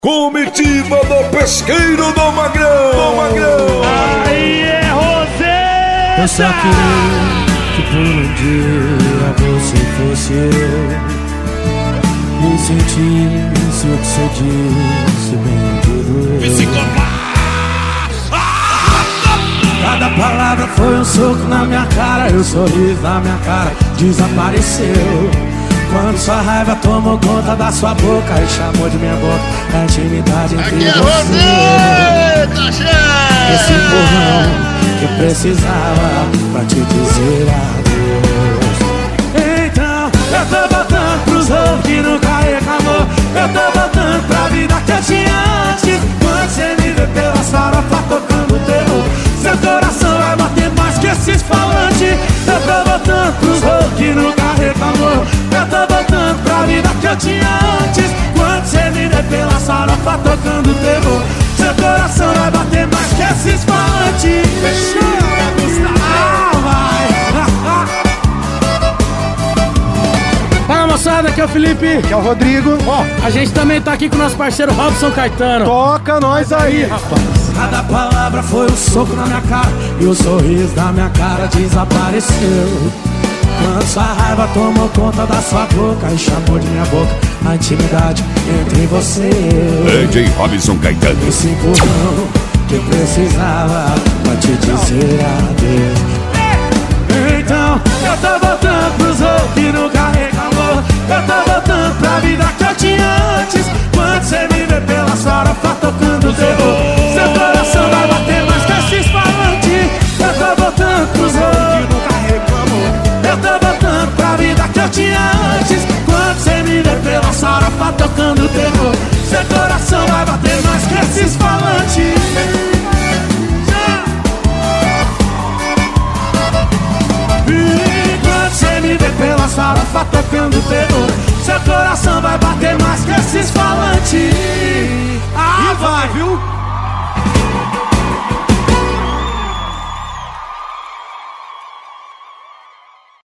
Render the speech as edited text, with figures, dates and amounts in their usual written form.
Comitiva do pesqueiro do Magrão. Aí é Rosé! Eu só queria que por um dia você fosse eu. Me sentisse o que você disse, bem que doeu. Cada palavra foi um soco na minha cara, e o sorriso na minha cara desapareceu. Quando sua raiva tomou conta da sua boca e chamou de minha boca a intimidade entre você. Esse empurrão que eu precisava pra te dizer adeus. Então eu tô voltando pros outros que nunca reclamou. Eu tô voltando pra vida que eu tinha antes. Quando você me vê pela farofa tocando terror, seu coração vai bater mais que esses falantes. Eu tô voltando pros outros que nunca reclamou. Eu tô voltando pra vida que eu tinha antes. Quando você me vê pela farofa tocando terror, seu coração vai bater mais que esses falantes. Fala moçada, aqui é o Felipe. Aqui é o Rodrigo. Ó, a gente também tá aqui com o nosso parceiro Robson Caetano. Toca nós aí, rapaz. Cada palavra foi um soco na minha cara, e o sorriso da minha cara desapareceu. Quando sua raiva tomou conta da sua boca e chamou de minha boca a intimidade entre você e eu. DJ Robson Caetano. Esse empurrão que eu precisava pra te dizer adeus. Então eu tô voltando pros outros que nunca reclamou. Eu tô voltando pra vida que eu tinha antes. Quando você me vê pela farofa tocando terror, seu coração vai bater mais que esses falantes. Eu tô voltando pros outros que nunca reclamou. Eu tô voltando pra vida que eu tinha antes. Quando você me vê pela farofa tocando terror, seu coração vai bater mais que esses falantes. Quando você me vê pela farofa tocando terror,